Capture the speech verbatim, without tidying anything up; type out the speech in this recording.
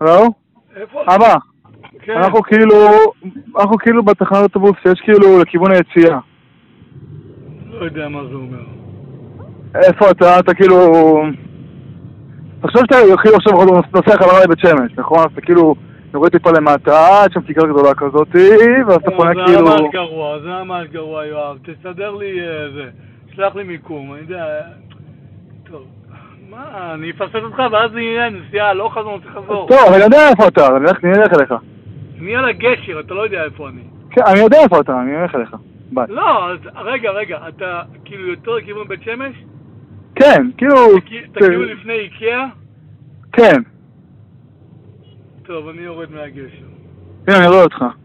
לא? איפה? אבא, כן. אנחנו כאילו, אנחנו כאילו בתחנת אוטובוס שיש כאילו לכיוון היציאה. לא יודע מה זה אומר. איפה אתה? אתה כאילו... תחשוב שאתה כאילו עכשיו נוסע חזרה לבית שמש, נכון? אז אתה כאילו יורד טיפה למטה, עד שם כיכר גדולה כזאתי, ואז אתה פונה כאילו... זה ממש גרוע, זה ממש גרוע, יואב. תסדר לי זה. שלח לי מיקום, אני יודע... טוב, מה, אני אפספס אותך ואז נהיה נסיעה, לא חזור, צריך לחזור. טוב, אני יודע איפה אתה, אני אלך אליך. אני על הגשר, אתה לא יודע איפה אני. כן, אני יודע איפה אתה, אני אלך אליך. ביי. לא, אז רגע, רגע, אתה כאילו יותר לכיוון בית שמש? כן, כאילו... אתה כאילו לפני איקאה? כן. טוב, אני יורד מהגשר. הנה, אני רואה אותך.